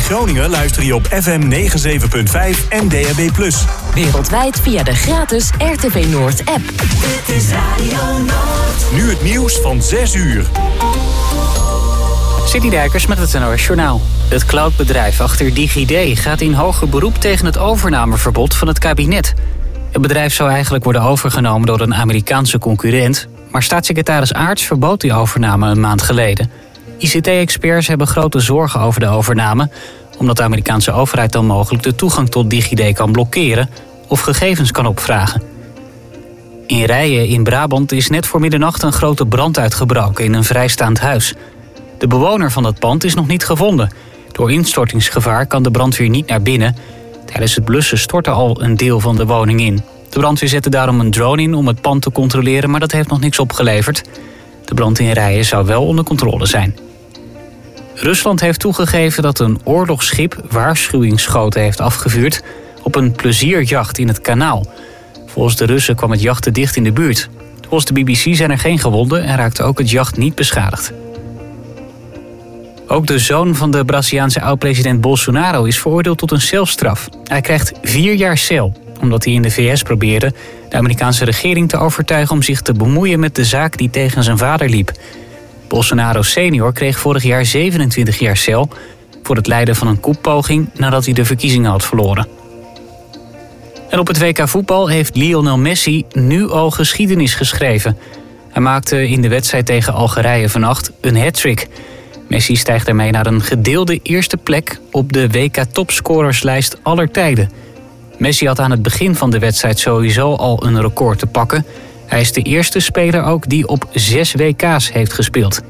Groningen luister je op FM 97.5 en DAB+. Wereldwijd via de gratis RTV Noord app. Dit is Radio Noord. Nu het nieuws van 6 uur. Citydijkers met het NOS Journaal. Het cloudbedrijf achter DigiD gaat in hoger beroep tegen het overnameverbod van het kabinet. Het bedrijf zou eigenlijk worden overgenomen door een Amerikaanse concurrent, maar staatssecretaris Aarts verbood die overname een maand geleden. ICT-experts hebben grote zorgen over de overname, omdat de Amerikaanse overheid dan mogelijk de toegang tot DigiD kan blokkeren of gegevens kan opvragen. In Rijen in Brabant is net voor middernacht een grote brand uitgebroken in een vrijstaand huis. De bewoner van dat pand is nog niet gevonden. Door instortingsgevaar kan de brandweer niet naar binnen. Tijdens het blussen stortte al een deel van de woning in. De brandweer zette daarom een drone in om het pand te controleren, maar dat heeft nog niks opgeleverd. De brand in Rijen zou wel onder controle zijn. Rusland heeft toegegeven dat een oorlogsschip waarschuwingsschoten heeft afgevuurd op een plezierjacht in het kanaal. Volgens de Russen kwam het jacht te dicht in de buurt. Volgens de BBC zijn er geen gewonden en raakte ook het jacht niet beschadigd. Ook de zoon van de Braziliaanse oud-president Bolsonaro is veroordeeld tot een celstraf. Hij krijgt 4 jaar cel, omdat hij in de VS probeerde de Amerikaanse regering te overtuigen om zich te bemoeien met de zaak die tegen zijn vader liep. Bolsonaro senior kreeg vorig jaar 27 jaar cel voor het leiden van een koepoging nadat hij de verkiezingen had verloren. En op het WK voetbal heeft Lionel Messi nu al geschiedenis geschreven. Hij maakte in de wedstrijd tegen Algerije vannacht een hat-trick. Messi stijgt daarmee naar een gedeelde eerste plek op de WK-topscorerslijst aller tijden. Messi had aan het begin van de wedstrijd sowieso al een record te pakken. Hij is de eerste speler ook die op 6 WK's heeft gespeeld.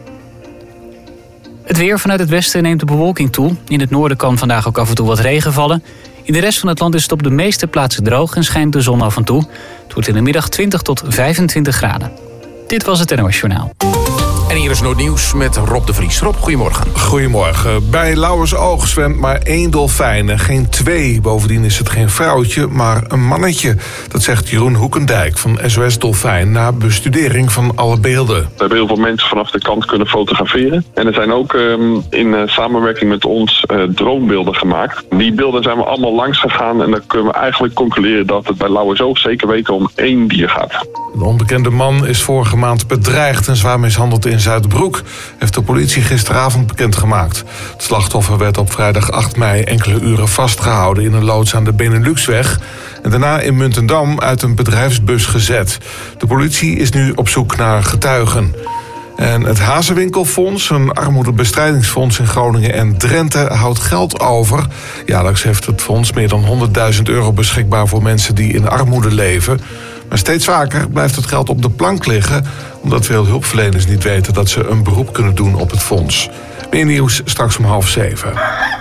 Het weer vanuit het westen neemt de bewolking toe. In het noorden kan vandaag ook af en toe wat regen vallen. In de rest van het land is het op de meeste plaatsen droog en schijnt de zon af en toe. Het wordt in de middag 20 tot 25 graden. Dit was het NOS Journaal. En hier is Noordnieuws met Rob de Vries. Rob, goedemorgen. Goedemorgen. Bij Lauwersoog zwemt maar 1 dolfijn, geen 2. Bovendien is het geen vrouwtje, maar een mannetje. Dat zegt Jeroen Hoekendijk van SOS Dolfijn na bestudering van alle beelden. We hebben heel veel mensen vanaf de kant kunnen fotograferen. En er zijn ook in samenwerking met ons droombeelden gemaakt. Die beelden zijn we allemaal langs gegaan en dan kunnen we eigenlijk concluderen dat het bij Lauwersoog zeker weten om 1 dier gaat. Een onbekende man is vorige maand bedreigd en zwaar mishandeld in Zuidbroek, heeft de politie gisteravond bekendgemaakt. Het slachtoffer werd op vrijdag 8 mei enkele uren vastgehouden in een loods aan de Beneluxweg en daarna in Muntendam uit een bedrijfsbus gezet. De politie is nu op zoek naar getuigen. En het Hazewinkelfonds, een armoedebestrijdingsfonds in Groningen en Drenthe, houdt geld over. Jaarlijks heeft het fonds meer dan €100.000 beschikbaar voor mensen die in armoede leven. Maar steeds vaker blijft het geld op de plank liggen, omdat veel hulpverleners niet weten dat ze een beroep kunnen doen op het fonds. Meer nieuws straks om 6:30.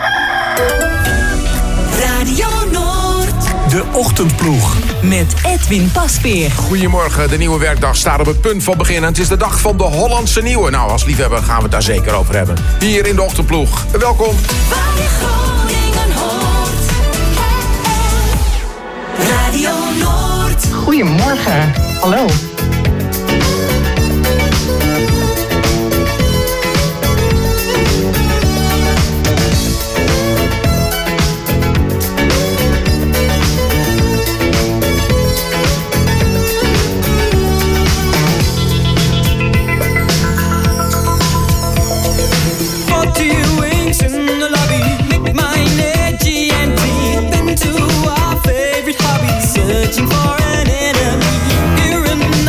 Radio Noord. De Ochtendploeg. Met Edwin Pasveer. Goedemorgen, de nieuwe werkdag staat op het punt van beginnen. Het is de dag van de Hollandse Nieuwe. Nou, als liefhebber gaan we het daar zeker over hebben. Hier in de Ochtendploeg. Welkom. Waar je Groningen hoort. Radio Noord. Goedemorgen. Hallo. Searching for an enemy. You're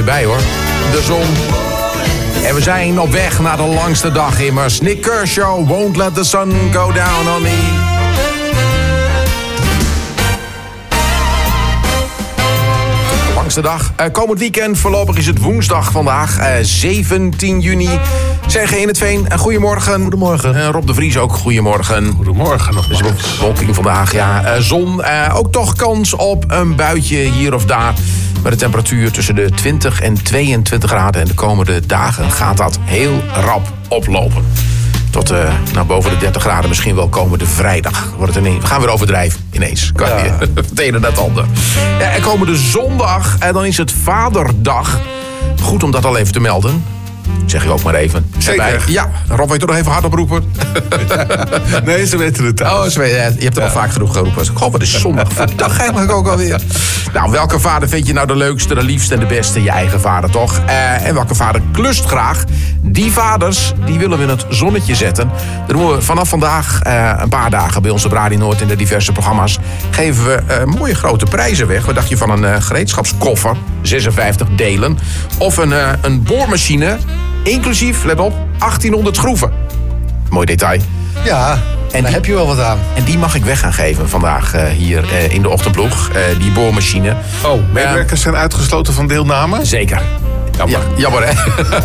bij hoor. De zon. En we zijn op weg naar de langste dag immers. Nick Kershaw, Won't Let the Sun Go Down on Me. Langste dag. Komend weekend, voorlopig is het woensdag vandaag, 17 juni. Serge in het Veen, goedemorgen. Goedemorgen. Rob de Vries ook, goedemorgen. Goedemorgen nogmaals. Dus wolking vandaag, ja. Zon, ook toch kans op een buitje hier of daar. Met de temperatuur tussen de 20 en 22 graden. En de komende dagen gaat dat heel rap oplopen. Tot boven de 30 graden, misschien wel komende vrijdag. We gaan weer overdrijven ineens. Kan je het ene net ander. Ja, en komende zondag, dan is het Vaderdag. Goed om dat al even te melden. Zeg ik ook maar even. Zeker. Ja, Rob, wil je toch nog even hard oproepen? Nee, ze weten het thuis. Je hebt er al vaak genoeg geroepen. Goh, wat is zondag voor dag eigenlijk ook alweer. Nou, welke vader vind je nou de leukste, de liefste en de beste? Je eigen vader, toch? En welke vader klust graag? Die vaders, die willen we in het zonnetje zetten. Dan doen we vanaf vandaag een paar dagen bij ons op Radio Noord in de diverse programma's. Geven we mooie grote prijzen weg. Wat dacht je van een gereedschapskoffer? 56 delen. Of een boormachine, inclusief, let op, 1800 schroeven. Mooi detail. Ja, en daar heb je wel wat aan. En die mag ik weg gaan geven vandaag hier in de ochtendploeg. Die boormachine. Oh, medewerkers zijn uitgesloten van deelname? Zeker. Jammer. Ja, jammer hè?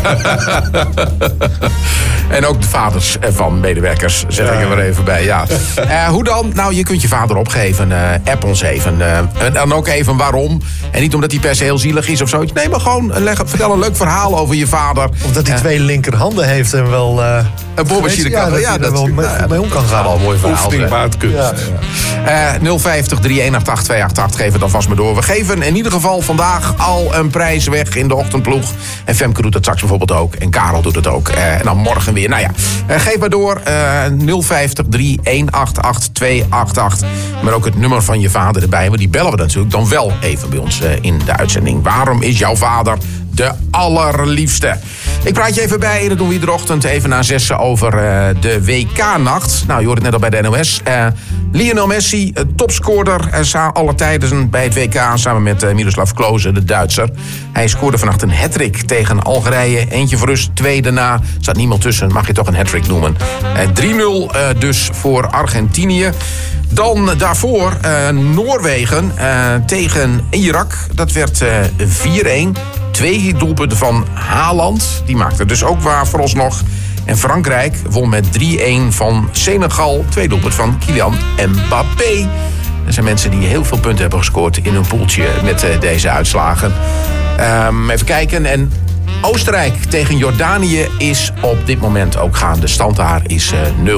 En ook de vaders van medewerkers, zeg ik er maar even bij. Ja. Hoe dan? Nou, je kunt je vader opgeven. App ons even. En dan ook even waarom. En niet omdat hij per se heel zielig is of zoiets. Nee, maar gewoon vertel een leuk verhaal over je vader. Of dat hij twee linkerhanden heeft en wel... een boormachine kan. Dat hij er wel mee om kan gaan. Al een mooi verhaal. Oefening baart kunst. Ja. 050 3188 288, geef het alvast maar door. We geven in ieder geval vandaag al een prijs weg in de ochtendploeg. En Femke doet het straks bijvoorbeeld ook. En Karel doet het ook. En dan morgen weer. Nou ja, geef maar door. 050 3188 288. Maar ook het nummer van je vader erbij. Want die bellen we natuurlijk dan wel even bij ons in de uitzending. Waarom is jouw vader de allerliefste? Ik praat je even bij. Dat doen we iedere ochtend even na 6 over de WK-nacht. Nou, je hoort het net al bij de NOS. Lionel Messi, topscorer aller tijden bij het WK... samen met Miroslav Klose, de Duitser. Hij scoorde vannacht een hat-trick tegen Algerije. Eentje voor rust, twee daarna. Er staat niemand tussen, mag je toch een hat-trick noemen. 3-0 dus voor Argentinië. Dan daarvoor Noorwegen tegen Irak. Dat werd 4-1. 2 doelpunten van Haaland. Die maakte dus ook waar vooralsnog. En Frankrijk won met 3-1 van Senegal. 2 doelpunten van Kylian Mbappé. Er zijn mensen die heel veel punten hebben gescoord in hun poeltje met deze uitslagen. Even kijken. En Oostenrijk tegen Jordanië is op dit moment ook gaande. De stand daar is 0-0.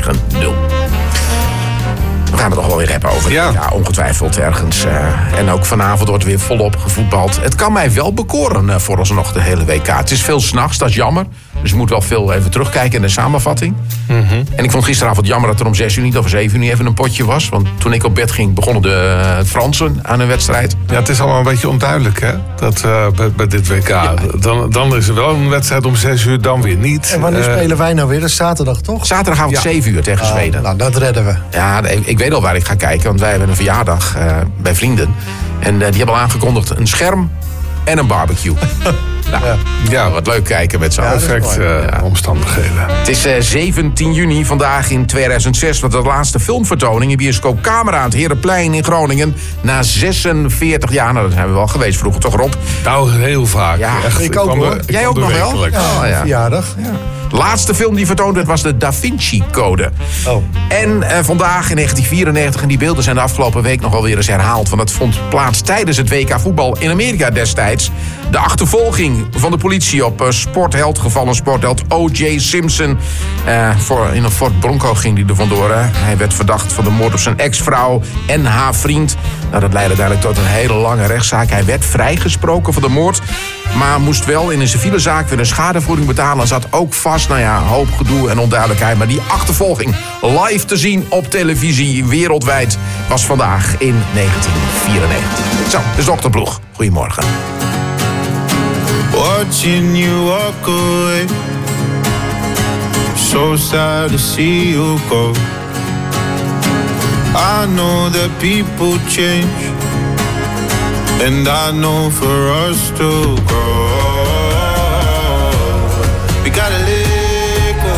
We gaan het nog wel weer hebben over. Ja, ongetwijfeld ergens. En ook vanavond wordt weer volop gevoetbald. Het kan mij wel bekoren vooralsnog de hele WK. Het is veel 's nachts, dat is jammer. Dus je moet wel veel even terugkijken in de samenvatting. Mm-hmm. En ik vond gisteravond jammer dat er om 6 uur niet of 7 uur niet even een potje was. Want toen ik op bed ging, begonnen de Fransen aan een wedstrijd. Ja, het is allemaal een beetje onduidelijk, hè? Dat bij dit WK. Ja. Dan is er wel een wedstrijd om 6 uur, dan weer niet. En wanneer spelen wij nou weer? Dat is zaterdag, toch? Zaterdagavond 7 uur tegen Zweden. Nou, dat redden we. Ja, ik weet al waar ik ga kijken. Want wij hebben een verjaardag bij vrienden. En die hebben al aangekondigd een scherm en een barbecue. Nou, wat leuk kijken met zo'n perfect omstandigheden. Het is 17 juni vandaag in 2006. Want de laatste filmvertoning in bioscoop Camera aan het Herenplein in Groningen. Na 46 jaar. Nou, dat zijn we wel geweest vroeger, toch Rob? Nou, heel vaak. Ja, echt, ik ook hoor. Jij ook nog wel? Ja, verjaardag. Ja. De laatste film die vertoond werd was de Da Vinci Code. Oh. En vandaag in 1994, en die beelden zijn de afgelopen week nog alweer eens herhaald. Want dat vond plaats tijdens het WK voetbal in Amerika destijds. De achtervolging van de politie op gevallen sportheld O.J. Simpson. In een Ford Bronco ging hij er vandoor. Hij werd verdacht van de moord op zijn ex-vrouw en haar vriend. Nou, dat leidde uiteindelijk tot een hele lange rechtszaak. Hij werd vrijgesproken van de moord. Maar moest wel in een civiele zaak weer een schadevergoeding betalen. Zat ook vast, hoop gedoe en onduidelijkheid. Maar die achtervolging live te zien op televisie wereldwijd was vandaag in 1994. Zo, dus de ochtendploeg. Goedemorgen. Watching you walk away, so sad to see you go. I know that people change, And I know for us to grow, we gotta let go.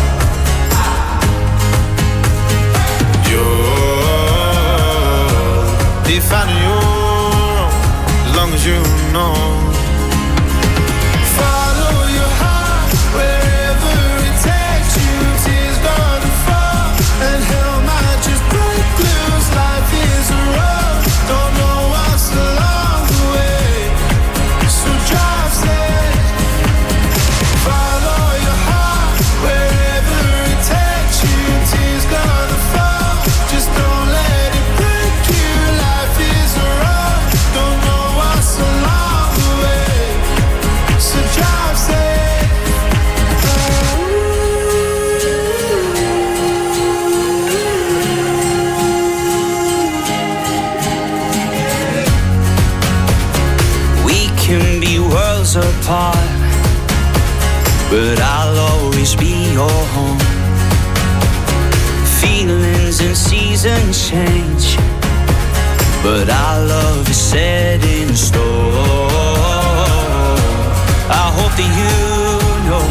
You're defining your own, as long as you know. Follow your heart wherever it takes you. Tears gonna fall and hell might just break loose. Life is a road, don't know what's along the way, so drive safe. Follow your heart wherever it takes you. Tears gonna fall, just don't let it break you. Life is a road, don't know what's along the way, so drive safe. We can be worlds apart, but I'll always be your home. Feelings and seasons change, but our love is set in stone. I hope that you know,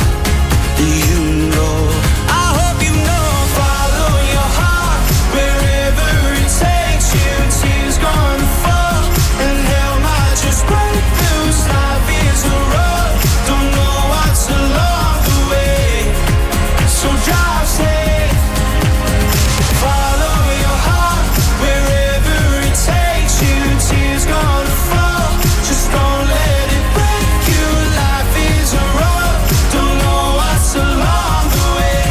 I hope you know. Follow your heart wherever it takes you. Tears gonna fall and hell might just break loose. Life is a road, don't know what's along the way, so drive safe. Follow your heart wherever it takes you. Tears gonna fall, just don't let it break you. Life is a road, don't know what's along the way.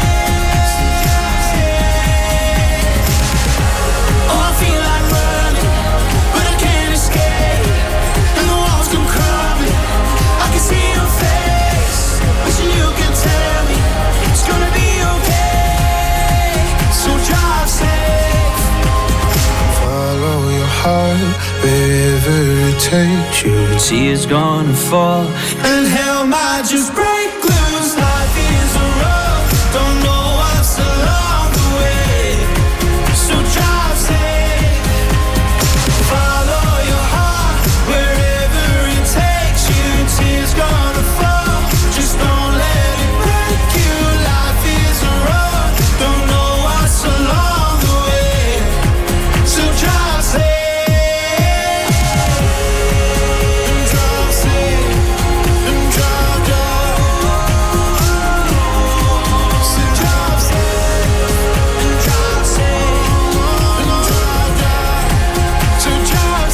Oh, I feel like running, but I can't escape. And the walls come crumbling, I can see your face, wishing you could tell me it's gonna be okay, so drive safe. Follow your heart wherever it takes you. Tears gonna fall And hell might just break loose. Life is a road, don't know what's along the way, so drive safe. Follow your heart wherever it takes you. Tears gonna fall, just don't let it break you. Life is a road, don't know what's along the way, so drive safe. And drive safe, and drive down. So drive safe, and drive safe, and drive down. So drive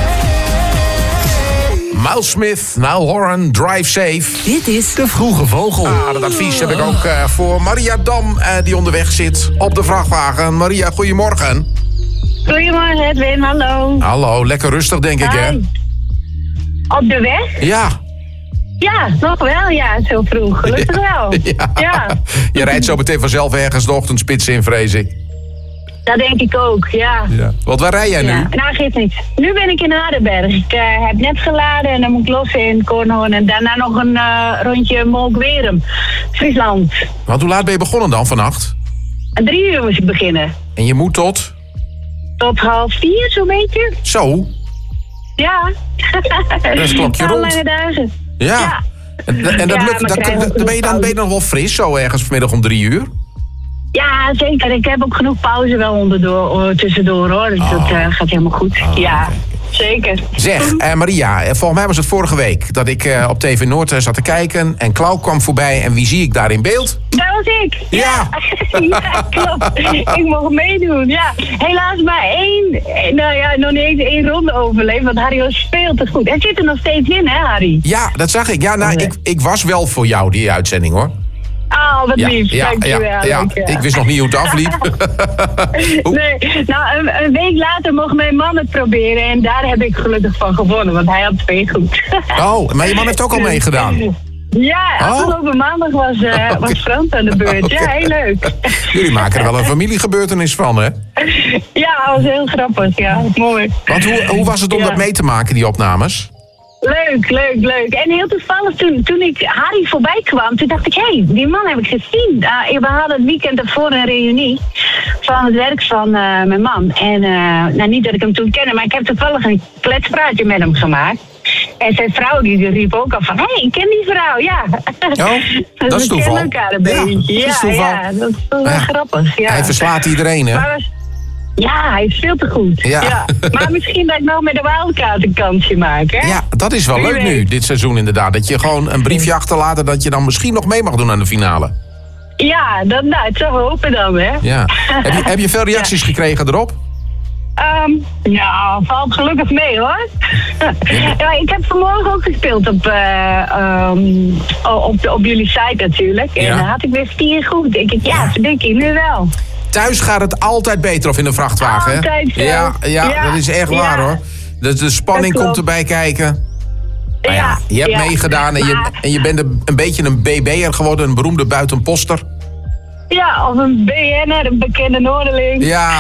safe. Miles Smith, Niall Horan, Drive Safe. Dit is De Vroege Vogel. Dat advies heb ik ook voor Maria Dam, die onderweg zit op de vrachtwagen. Maria, goedemorgen. Goedemorgen Edwin, hallo. Hallo, lekker rustig denk ik, hè? Hi. Op de weg? Ja. Ja, nog wel, ja, zo vroeg. Gelukkig wel. Ja. Je rijdt zo meteen vanzelf ergens de ochtendspits in, vrees ik. Dat denk ik ook, ja. Want waar rij jij nu? Ja. Nou, geeft niet. Nu ben ik in Hardenberg. Ik heb net geladen en dan moet ik los in Kornhoorn. En daarna nog een rondje Molkwerum, Friesland. Want hoe laat ben je begonnen dan vannacht? En 3 uur moest ik beginnen. En je moet tot? Tot 3:30, zo'n beetje. Zo? Ja. Dat is klokje rond. Lange dagen. Ja. En dat Ja, lukt, maar krijgen we ben je dan wel fris zo ergens vanmiddag om 3 uur? Ja, zeker. Ik heb ook genoeg pauze wel tussendoor, hoor. Dus dat gaat helemaal goed. Ja, zeker. Zeg, Maria, volgens mij was het vorige week dat ik op TV Noord zat te kijken en Klauw kwam voorbij. En wie zie ik daar in beeld? Dat was ik. Ja. Ja, klopt. Ik mocht meedoen, ja. Helaas maar nog niet eens 1 ronde overleefd, want Harry was veel te goed. Hij zit er nog steeds in, hè, Harry? Ja, dat zag ik. Ja, nou, ik was wel voor jou, die uitzending, hoor. Oh, wat lief. Dankjewel. Ik wist nog niet hoe het afliep. Nee, nou, een week later mocht mijn man het proberen en daar heb ik gelukkig van gewonnen, want hij had 2 goed. Oh, maar je man heeft ook al meegedaan? Ja, afgelopen maandag was Frans aan de beurt. Okay. Ja, heel leuk. Jullie maken er wel een familiegebeurtenis van, hè? Ja, dat was heel grappig. Ja, mooi. Want hoe was het om dat mee te maken, die opnames? Leuk. En heel toevallig toen ik Harry voorbij kwam, toen dacht ik, hé, die man heb ik gezien. We hadden het weekend ervoor een reunie van het werk van mijn man. En niet dat ik hem toen kende, maar ik heb toevallig een kletspraatje met hem gemaakt. En zijn vrouw die riep ook al van, hé, ik ken die vrouw, ja. Oh, dat is toeval. We kennen elkaar een beetje. Ja, dat is toeval. Ja, dat is wel grappig. Ja. Hij verslaat iedereen, hè? Ja, hij is veel te goed. Ja. Maar misschien dat ik nog met de Wildcard een kansje maak, hè? Ja, dat is wel leuk nu, dit seizoen inderdaad. Dat je gewoon een briefje achterlaat en dat je dan misschien nog mee mag doen aan de finale. Ja, het zou hopen dan, hè? Ja. Heb je veel reacties gekregen erop? Valt gelukkig mee, hoor. Ja, ik heb vanmorgen ook gespeeld op jullie site natuurlijk. En dan had ik weer 4 goed. Denk ik, verdikkie, nu wel. Thuis gaat het altijd beter of in een vrachtwagen, hè? Altijd zo. Ja, dat is echt waar, hoor. De spanning komt erbij kijken. Maar je hebt meegedaan en je bent een beetje een BB'er geworden, een beroemde buitenposter. Ja, of een BN'er, een bekende Noorderling. Ja,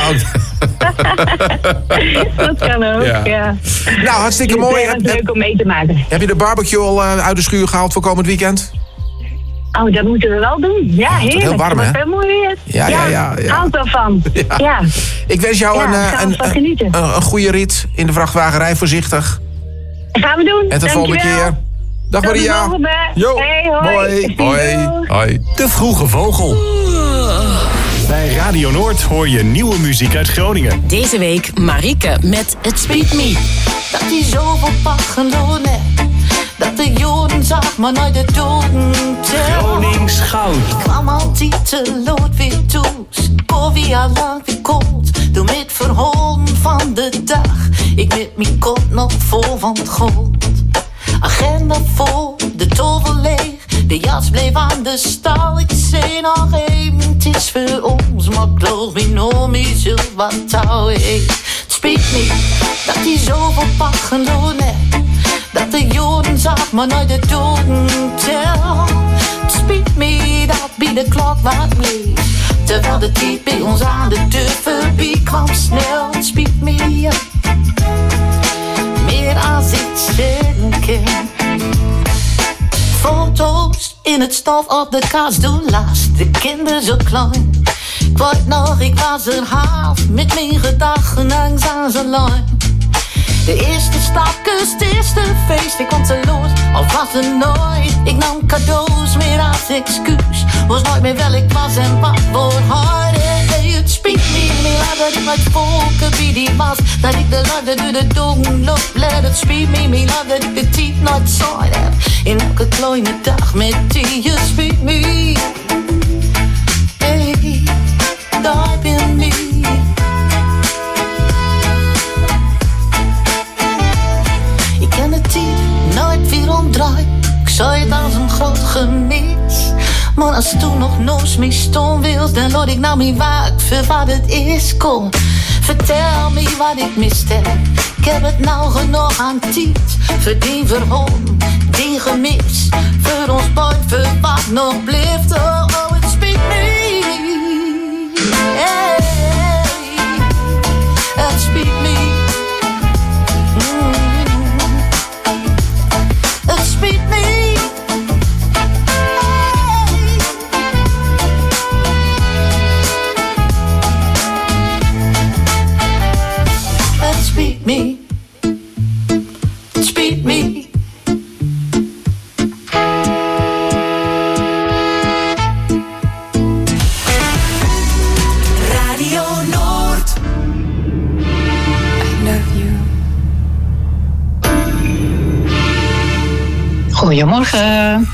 dat kan ook, ja. Nou, hartstikke mooi. Het is leuk om mee te maken. Heb je de barbecue al uit de schuur gehaald voor komend weekend? Oh, dat moeten we wel doen. Ja, heerlijk. Het is heel warm, hè? Het is mooi weer. Ja. Houdt ervan. Ja. Ik wens jou een goede rit in de vrachtwagen. Rij voorzichtig. Gaan we doen. En tot de volgende keer. Dag Maria. Jo. Hey, hoi. Hoi. De Vroege Vogel. Bij Radio Noord hoor je nieuwe muziek uit Groningen. Deze week Marieke met Het Speet Me. Dat hij zoveel paggelonen, dat de Joden zag, maar nooit de doden tel. Gronings goud. Ik kwam altijd te lood weer toe, koffie al lang weer koud. Doe met verholen van de dag, ik met mijn kop nog vol van het goud. Agenda vol, de tovel leeg, de jas bleef aan de stal. Ik zei nog even, het is voor ons, maar geloof me nog meer zult wat touw. Het speet me, dat hij zoveel paggelonen, dat de Joden zag, maar nooit de doden tel. Het speet me, dat bij de klok wat bleef, terwijl de tijd bij ons aan de deur voorbij kwam snel. Het speet me, meer als ik zeggen kan. Foto's in het stof op de kast doen last, de kinderen zo klein. Ik word nog, ik was er half, met mijn gedachten langs aan zijn lijn. De eerste stapkus, het eerste feest, ik kwam te lood, of was er nooit. Ik nam cadeaus meer als excuus, was nooit meer wel ik was en wat voor haar. Het speet me, laat dat ik met volken wie die was, dat ik de ladder door de dongen loop. Let het speet me, laat dat ik de tijd nooit saai heb, in elke kleine dag met die. Je speet me, hey, daar ben ik. Ik ken de tijd nooit weer omdraai, ik zou het als een groot gemis. Maar als toen nog nooit mee stond wils, dan laat ik nou mee waak voor wat het is. Kom, vertel me wat ik miste. Ik heb het nou genoeg aan tijd, voor die verholen, die gemis, voor ons boy, voor wat nog blijft. Oh, het speet me, hey, het speet me. Het speet me. Speak me, speak me. Radio Noord. I love you. Goedemorgen.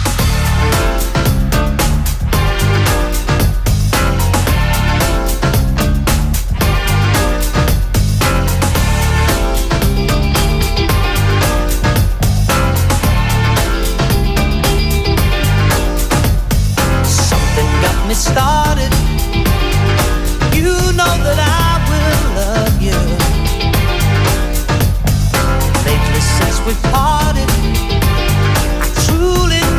Started, you know that I will love you. Lately since we parted, I truly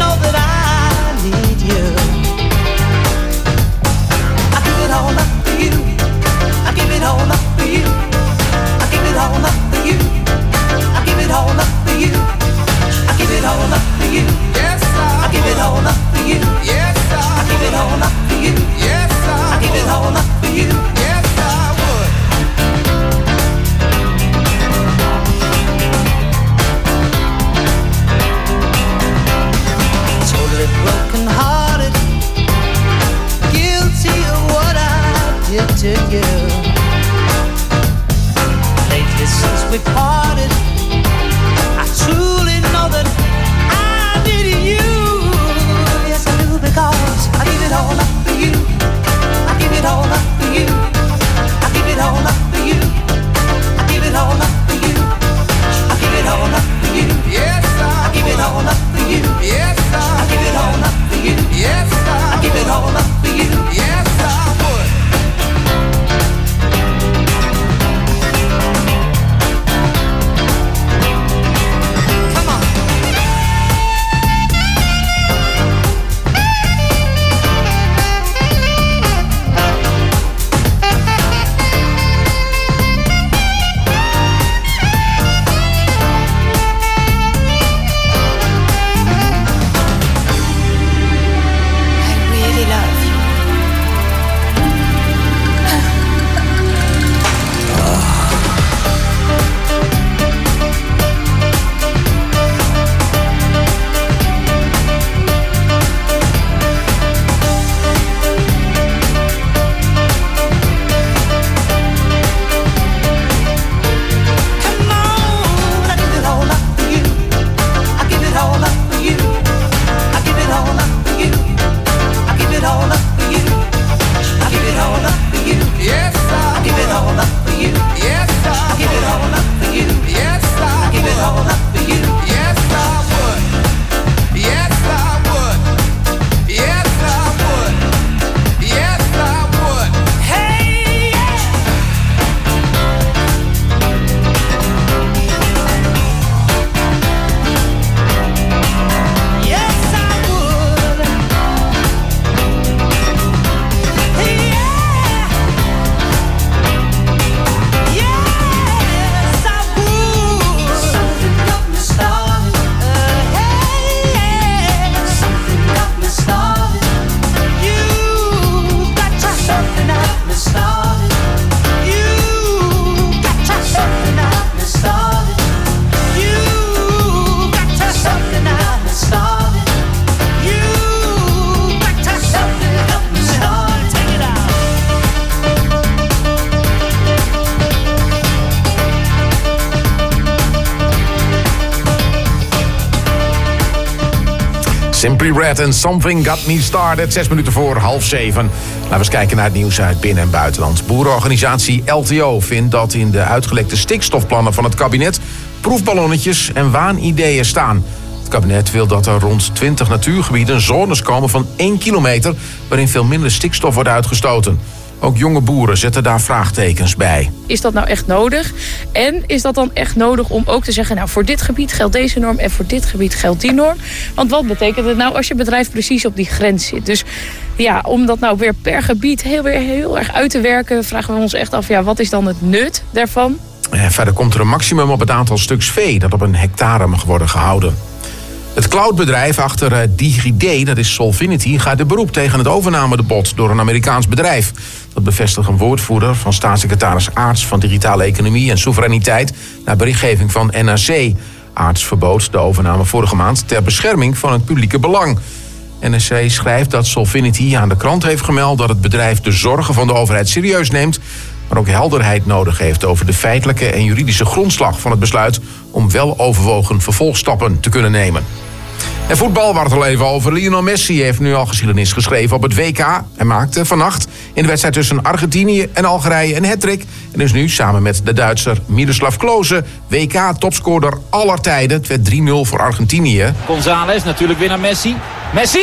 Simply Red and Something Got Me Started. 6 minuten voor 6:30. Laten we eens kijken naar het nieuws uit binnen- en buitenland. Boerenorganisatie LTO vindt dat in de uitgelekte stikstofplannen van het kabinet proefballonnetjes en waanideeën staan. Het kabinet wil dat er rond 20 natuurgebieden zones komen van 1 kilometer... waarin veel minder stikstof wordt uitgestoten. Ook jonge boeren zetten daar vraagtekens bij. Is dat nou echt nodig? En is dat dan echt nodig om ook te zeggen... nou, voor dit gebied geldt deze norm en voor dit gebied geldt die norm? Want wat betekent het nou als je bedrijf precies op die grens zit? Dus ja, om dat nou weer per gebied heel erg uit te werken... vragen we ons echt af, ja, wat is dan het nut daarvan? Verder komt er een maximum op het aantal stuks vee... dat op een hectare mag worden gehouden. Het cloudbedrijf achter DigiD, dat is Solvinity... gaat de beroep tegen het overnamebod door een Amerikaans bedrijf. Dat bevestigt een woordvoerder van staatssecretaris Aarts... van Digitale Economie en Soevereiniteit... naar berichtgeving van NRC. Aarts verbood de overname vorige maand... ter bescherming van het publieke belang. NRC schrijft dat Solvinity aan de krant heeft gemeld... dat het bedrijf de zorgen van de overheid serieus neemt... maar ook helderheid nodig heeft over de feitelijke en juridische grondslag van het besluit... om wel overwogen vervolgstappen te kunnen nemen. En voetbal, waar het al even over. Lionel Messi heeft nu al geschiedenis geschreven op het WK. Hij maakte vannacht in de wedstrijd tussen Argentinië en Algerije een hattrick. En is nu samen met de Duitser Miroslav Klose WK-topscorer aller tijden. Het werd 3-0 voor Argentinië. González, natuurlijk weer naar Messi. Messi!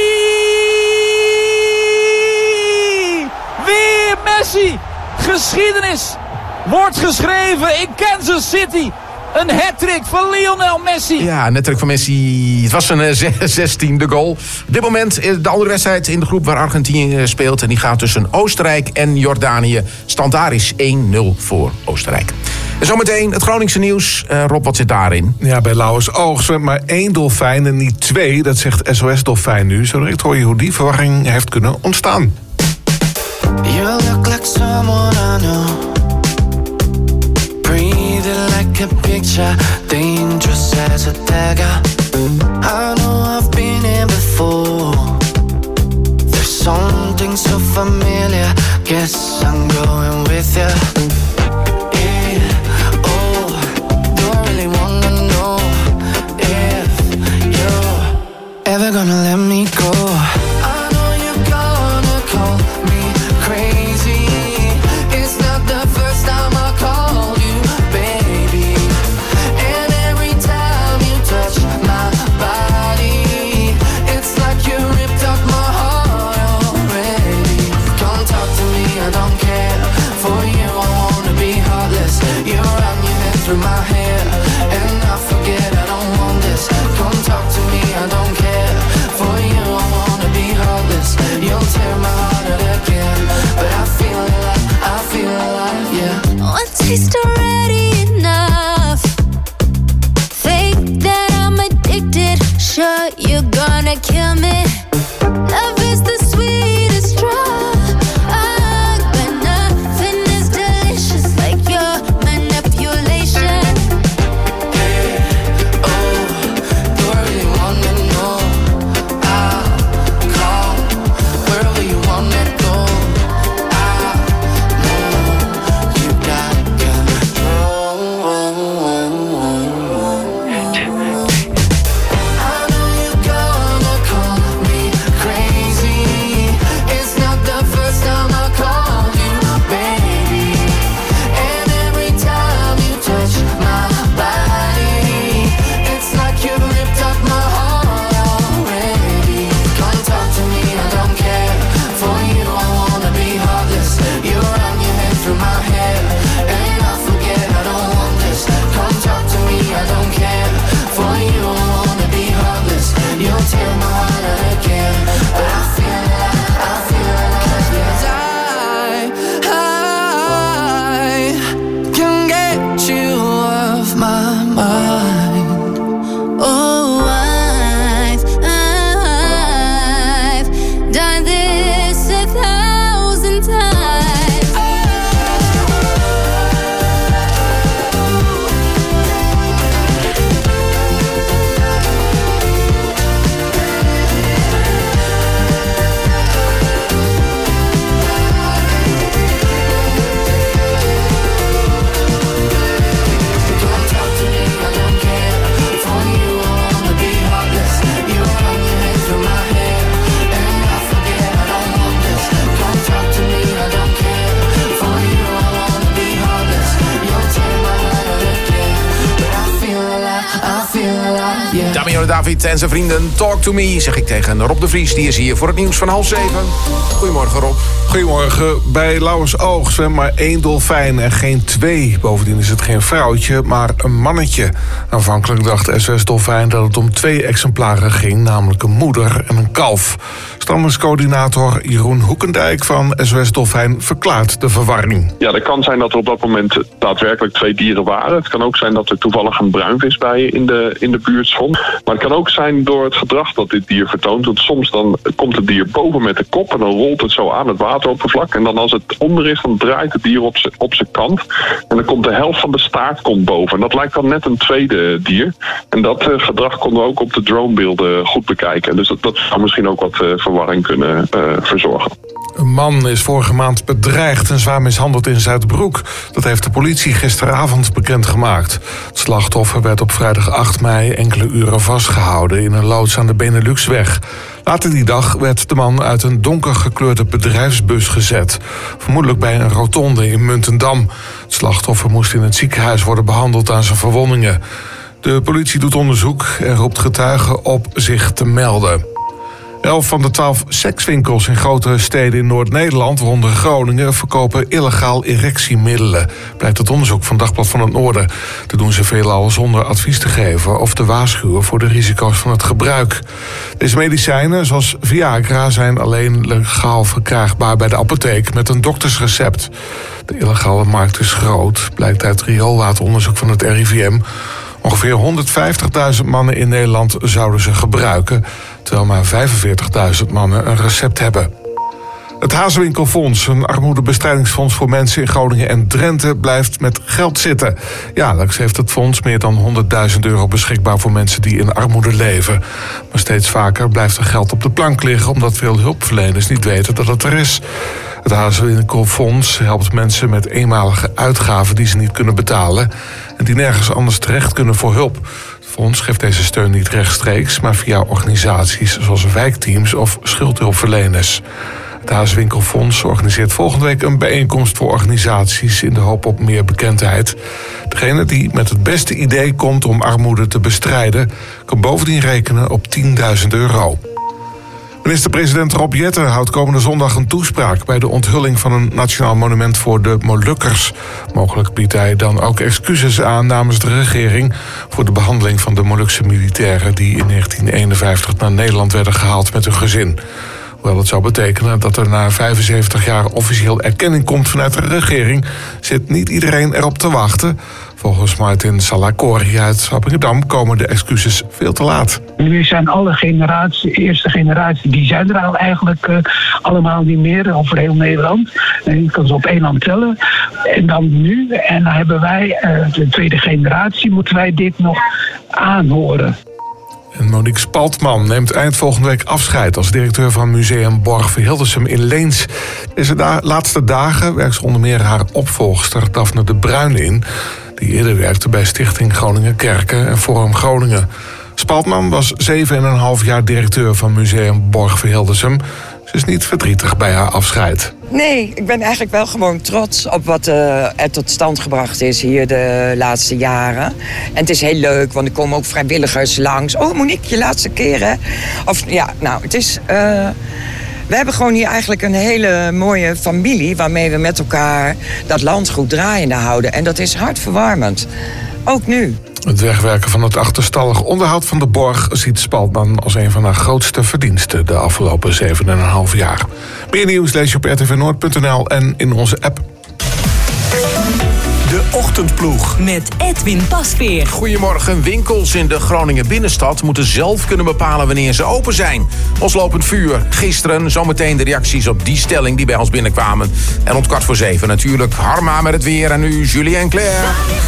Weer Messi! Geschiedenis wordt geschreven in Kansas City. Een hattrick van Lionel Messi. Ja, een hattrick van Messi. Het was zijn 16e goal. Op dit moment is de andere wedstrijd in de groep waar Argentinië speelt. En die gaat tussen Oostenrijk en Jordanië. Stand daar is 1-0 voor Oostenrijk. En zometeen het Groningse nieuws. Rob, wat zit daarin? Ja, bij Lauwersoog zwemt maar 1 dolfijn en niet 2. Dat zegt SOS Dolfijn nu. Zo direct hoor je hoe die verwarring heeft kunnen ontstaan. You look like someone I know. Breathing like a picture, dangerous as a dagger. I know I've been here before. There's something so familiar. Guess I'm going with you. Yeah, oh, don't really wanna know if you're ever gonna let me go. I know you're gonna call me crazy. It's not the first time I called you, baby. And every time you touch my body, it's like you ripped up my heart already. Come talk to me, I don't care. For you, I wanna be heartless. You run your hand through my hair, and I forget I don't want this. Come talk to me, I don't care. For you, I wanna be heartless. You'll tear my heart out again, but I feel alive, yeah. One taste already enough. Think that I'm addicted. Sure, you're gonna kill me. Love is the sweetest drug, but nothing is delicious like your manipulation. Oh, do I really wanna know? I'll call wherever you wanna go. I know you got control. I know you're gonna call me crazy. It's not the first time I called you, baby. And every time you touch my body, it's like you ripped up my heart already. Come talk to me, I don't care. For you, I wanna be heartless. You run your hand through my hair, and I forget I don't want this. Come talk to me, I don't care. For you, I wanna be heartless. You'll tear my heart out again, but I feel alive, yes. I can get you off my mind. Oh, I've done this 1,000 times. David en zijn vrienden. Talk to me, zeg ik tegen Rob de Vries. Die is hier voor het nieuws van 6:30. Goedemorgen, Rob. Goedemorgen. Bij Lauwersoog zwemt maar 1 dolfijn en geen 2. Bovendien is het geen vrouwtje, maar een mannetje. Aanvankelijk dacht SOS Dolfijn dat het om 2 exemplaren ging, namelijk een moeder en een kalf. Stammingscoördinator Jeroen Hoekendijk van SOS Dolfijn verklaart de verwarring. Ja, het kan zijn dat er op dat moment daadwerkelijk 2 dieren waren. Het kan ook zijn dat er toevallig een bruinvis bij in de buurt stond. Maar het kan ook zijn door het gedrag dat dit dier vertoont. Want soms dan komt het dier boven met de kop en dan rolt het zo aan het wateroppervlak. En dan als het onder is, dan draait het dier op zijn kant. En dan komt de helft van de staart boven. En dat lijkt dan net een tweede dier. En dat gedrag konden we ook op de dronebeelden goed bekijken. Dus dat zou misschien ook wat verwarring kunnen verzorgen. Een man is vorige maand bedreigd en zwaar mishandeld in Zuidbroek. Dat heeft de politie gisteravond bekendgemaakt. Het slachtoffer werd op vrijdag 8 mei enkele uren vastgehouden in een loods aan de Beneluxweg. Later die dag werd de man uit een donkergekleurde bedrijfsbus gezet. Vermoedelijk bij een rotonde in Muntendam. Het slachtoffer moest in het ziekenhuis worden behandeld aan zijn verwondingen. De politie doet onderzoek en roept getuigen op zich te melden. 11 van de 12 sekswinkels in grote steden in Noord-Nederland, waaronder Groningen, verkopen illegaal erectiemiddelen. Blijkt uit onderzoek van Dagblad van het Noorden. Dat doen ze veelal zonder advies te geven of te waarschuwen voor de risico's van het gebruik. Deze medicijnen, zoals Viagra, zijn alleen legaal verkrijgbaar bij de apotheek met een doktersrecept. De illegale markt is groot, blijkt uit rioolwateronderzoek van het RIVM. Ongeveer 150.000 mannen in Nederland zouden ze gebruiken, terwijl maar 45.000 mannen een recept hebben. Het Hazewinkelfonds, een armoedebestrijdingsfonds voor mensen in Groningen en Drenthe, blijft met geld zitten. Jaarlijks heeft het fonds meer dan €100.000 beschikbaar voor mensen die in armoede leven. Maar steeds vaker blijft er geld op de plank liggen, omdat veel hulpverleners niet weten dat het er is. Het Hazewinkelfonds helpt mensen met eenmalige uitgaven die ze niet kunnen betalen en die nergens anders terecht kunnen voor hulp. Het fonds geeft deze steun niet rechtstreeks, maar via organisaties zoals wijkteams of schuldhulpverleners. Het Hazewinkelfonds organiseert volgende week een bijeenkomst voor organisaties in de hoop op meer bekendheid. Degene die met het beste idee komt om armoede te bestrijden, kan bovendien rekenen op €10.000. Minister-president Rob Jetten houdt komende zondag een toespraak bij de onthulling van een nationaal monument voor de Molukkers. Mogelijk biedt hij dan ook excuses aan namens de regering voor de behandeling van de Molukse militairen die in 1951 naar Nederland werden gehaald met hun gezin. Hoewel het zou betekenen dat er na 75 jaar officieel erkenning komt vanuit de regering, zit niet iedereen erop te wachten. Volgens Martin Salakori uit Appingedam komen de excuses veel te laat. Nu zijn alle generaties, de eerste generatie, die zijn er al eigenlijk allemaal niet meer over heel Nederland. En je kan ze op 1 hand tellen. En dan nu, en dan hebben wij, de tweede generatie, moeten wij dit nog aanhoren. En Monique Spaltman neemt eind volgende week afscheid als directeur van Museum Borg Verhildersum in Leens. Deze laatste dagen werkt ze onder meer haar opvolgster Daphne de Bruin in, die eerder werkte bij Stichting Groningen Kerken en Forum Groningen. Spaltman was 7,5 jaar directeur van Museum Borg Verhildersum. Ze is niet verdrietig bij haar afscheid. Nee, ik ben eigenlijk wel gewoon trots op wat er tot stand gebracht is hier de laatste jaren. En het is heel leuk, want er komen ook vrijwilligers langs. Oh, Monique, je laatste keer, hè? Of ja, nou, het is... we hebben gewoon hier eigenlijk een hele mooie familie waarmee we met elkaar dat landgoed draaiende houden. En dat is hartverwarmend. Ook nu. Het wegwerken van het achterstallig onderhoud van de borg ziet Spaltman als een van haar grootste verdiensten de afgelopen 7,5 jaar. Meer nieuws lees je op rtvnoord.nl en in onze app. De Ochtendploeg. Met Edwin Pasveer. Goedemorgen. Winkels in de Groningen binnenstad moeten zelf kunnen bepalen wanneer ze open zijn. Ons lopend vuur. Gisteren zometeen de reacties op die stelling die bij ons binnenkwamen. En om 6:15 natuurlijk Harma met het weer. En nu Julie en Claire.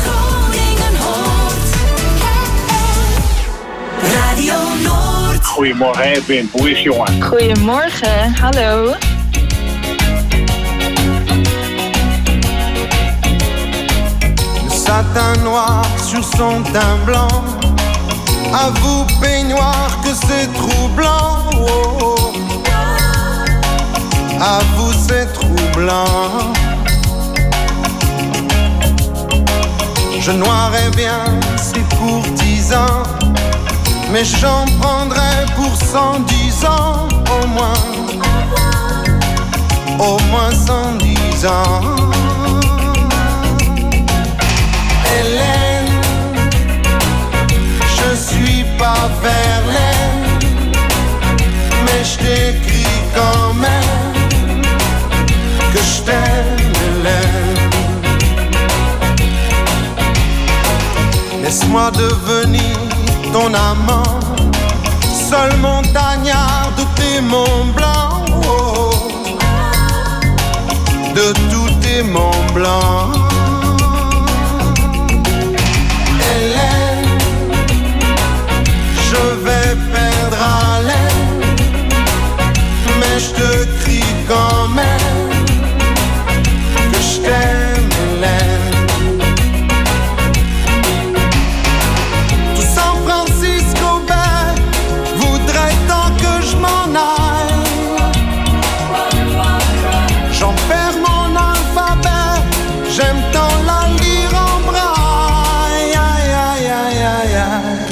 Radio Noord. Goedemorgen Edwin, hoe is jongen? Goedemorgen, hallo. Satin noir sur son teint blanc. À vous peignoir que c'est troublant. Oh, oh. À vous c'est troublant. Je noirais bien ces courtisans mais j'en prendrai pour 110 ans au moins 110 ans. Hélène, je suis pas Verlaine, mais je t'écris quand même que je t'aime, Hélène. Laisse-moi devenir ton amant, seul montagnard de tes monts blancs, oh, de tous tes monts blancs. Hélène, je vais perdre haleine, mais je te crie quand même que je t'aime, Hélène. J'en perds mon alphabet, j'aime tant la lire en braille. Aïe, aïe, aïe, aïe,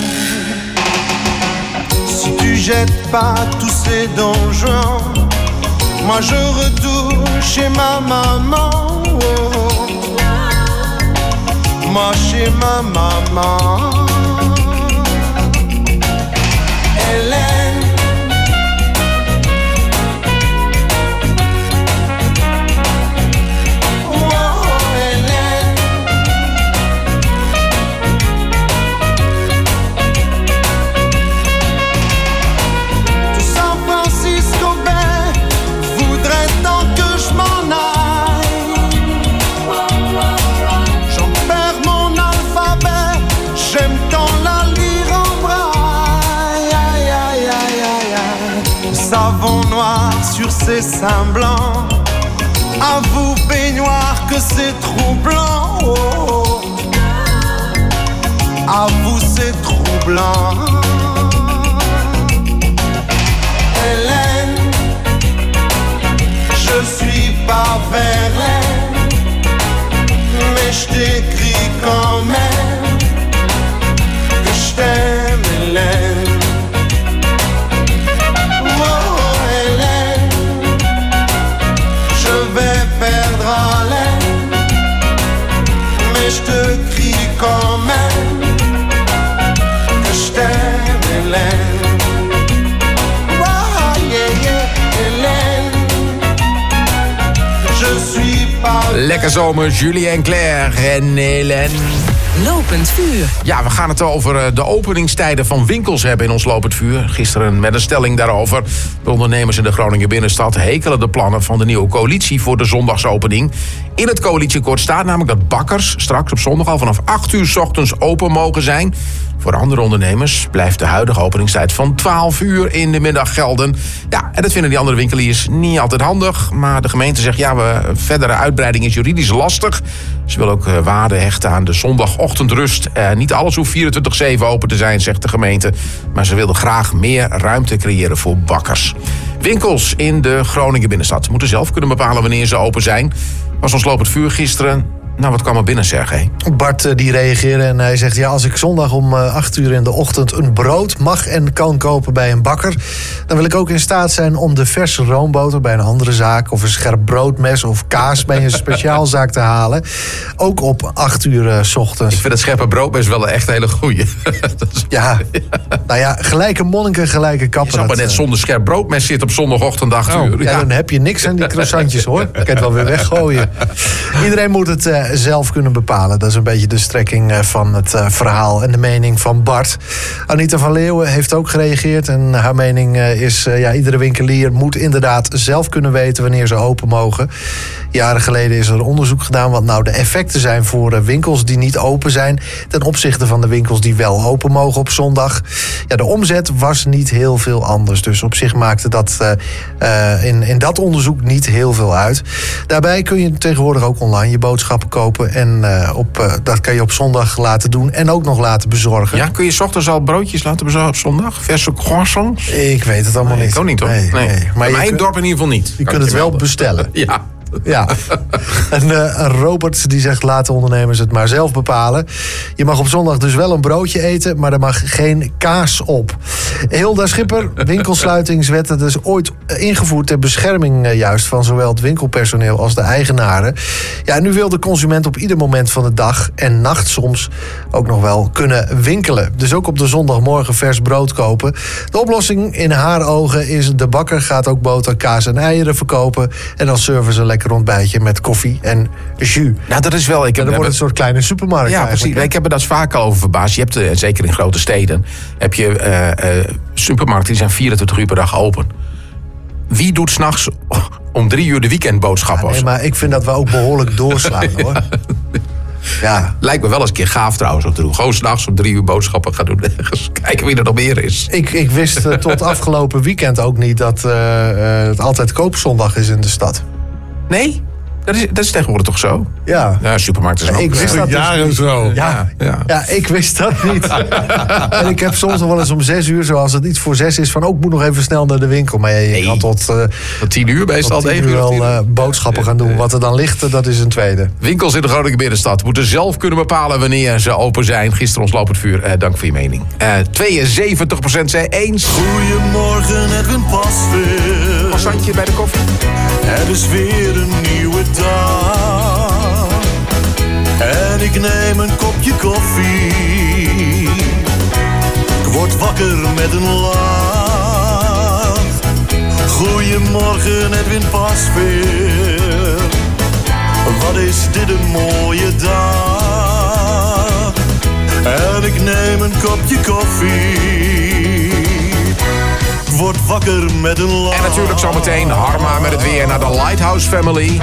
aïe. Si tu jettes pas tous ces donjons, moi je retourne chez ma maman. Oh. Moi chez ma maman. Hélène, savon noir sur ses seins blancs, à vous peignoir que c'est troublant, oh, oh. À vous c'est troublant. Hélène, je suis pas Verlaine, mais je t'écris quand même que je t'aime, Hélène. Perdre haleine, mais je te crie quand même que je t'aime, Hélène. Oh, yeah, yeah, Hélène, je suis pas... Lekker zomer, Julie en Claire en Hélène. Lopend vuur. Ja, we gaan het over de openingstijden van winkels hebben in ons Lopend vuur. Gisteren met een stelling daarover. De ondernemers in de Groninger binnenstad hekelen de plannen van de nieuwe coalitie voor de zondagsopening. In het coalitieakkoord staat namelijk dat bakkers straks op zondag al vanaf 8 uur 's ochtends open mogen zijn. Voor andere ondernemers blijft de huidige openingstijd van 12 uur in de middag gelden. Ja, en dat vinden die andere winkeliers niet altijd handig. Maar de gemeente zegt, ja, verdere uitbreiding is juridisch lastig. Ze wil ook waarde hechten aan de zondagochtendrust. Niet alles hoeft 24/7 open te zijn, zegt de gemeente. Maar ze wilden graag meer ruimte creëren voor bakkers. Winkels in de Groninger binnenstad moeten zelf kunnen bepalen wanneer ze open zijn. Was ons Lopend vuur gisteren. Nou, wat kwam er binnen, Sergej? Bart die reageerde en hij zegt... ja, als ik zondag om 8 uur in de ochtend een brood mag en kan kopen bij een bakker... dan wil ik ook in staat zijn om de verse roomboter bij een andere zaak... of een scherp broodmes of kaas bij een speciaalzaak te halen. Ook op 8 uur 's ochtends. Ik vind het scherpe broodmes wel echt een hele goeie. Ja, nou ja, gelijke monniken, gelijke kappen. Je zou maar net zonder scherp broodmes zitten op zondagochtend 8 uur. Ja, dan heb je niks aan die croissantjes, hoor. Ik kan het wel weer weggooien. Iedereen moet het zelf kunnen bepalen. Dat is een beetje de strekking van het verhaal en de mening van Bart. Anita van Leeuwen heeft ook gereageerd. En haar mening is, iedere winkelier moet inderdaad zelf kunnen weten wanneer ze open mogen. Jaren geleden is er onderzoek gedaan wat nou de effecten zijn voor winkels die niet open zijn ten opzichte van de winkels die wel open mogen op zondag. Ja, de omzet was niet heel veel anders. Dus op zich maakte dat in dat onderzoek niet heel veel uit. Daarbij kun je tegenwoordig ook online je boodschappen kopen. En dat kan je op zondag laten doen en ook nog laten bezorgen. Ja, kun je 's ochtends al broodjes laten bezorgen op zondag? Verse croissants? Ik weet het allemaal niet. Ik ook niet, hoor. Nee. Maar in mijn dorp in ieder geval niet. Je kunt het wel bestellen. Ja. Ja. En Robert die zegt, laten ondernemers het maar zelf bepalen. Je mag op zondag dus wel een broodje eten, maar er mag geen kaas op. Hilda Schipper, winkelsluitingswet, dat is ooit ingevoerd ter bescherming juist van zowel het winkelpersoneel als de eigenaren. Ja, en nu wil de consument op ieder moment van de dag en nacht soms ook nog wel kunnen winkelen. Dus ook op de zondagmorgen vers brood kopen. De oplossing in haar ogen is, de bakker gaat ook boter, kaas en eieren verkopen. En dan serven ze een lekker ontbijtje met koffie en jus. Nou, dat is wel... Dan wordt het een soort kleine supermarkt. Ja, precies. Ik heb me daar vaak al over verbaasd. Je hebt, zeker in grote steden, heb je supermarkten die zijn 24 uur per dag open. Wie doet 's nachts om 3 uur de weekendboodschappen? Nee, maar ik vind dat we ook behoorlijk doorslaan, hoor. Ja. Lijkt me wel eens een keer gaaf trouwens om te doen. Gewoon 's nachts om 3 uur boodschappen gaan doen. Kijken wie er nog meer is. Ik wist tot afgelopen weekend ook niet dat het altijd koopzondag is in de stad. Nee? Dat is tegenwoordig toch zo? Ja. Ja, supermarkten zijn ook... Ik wist dat jaren dus zo. Ja, ik wist dat niet. En ik heb soms nog wel eens om 6 uur, zoals het iets voor 6 is, van ook moet nog even snel naar de winkel. Maar je kan tot 10 uur meestal. Tot 10 uur wel boodschappen gaan doen. Wat er dan ligt, dat is een tweede. Winkels in de Groningen binnenstad moeten zelf kunnen bepalen wanneer ze open zijn. Gisteren ons lopend vuur. Dank voor je mening. 72% zei eens. Goedemorgen, Edwin Pasveer. Passantje bij de koffie. Het is weer een nieuwe dag. En ik neem een kopje koffie. Ik word wakker met een lach. Goedemorgen, Edwin Pasveer. Wat is dit een mooie dag. En ik neem een kopje koffie. Word wakker met een lach. En natuurlijk zometeen Harma met het weer naar de Lighthouse Family.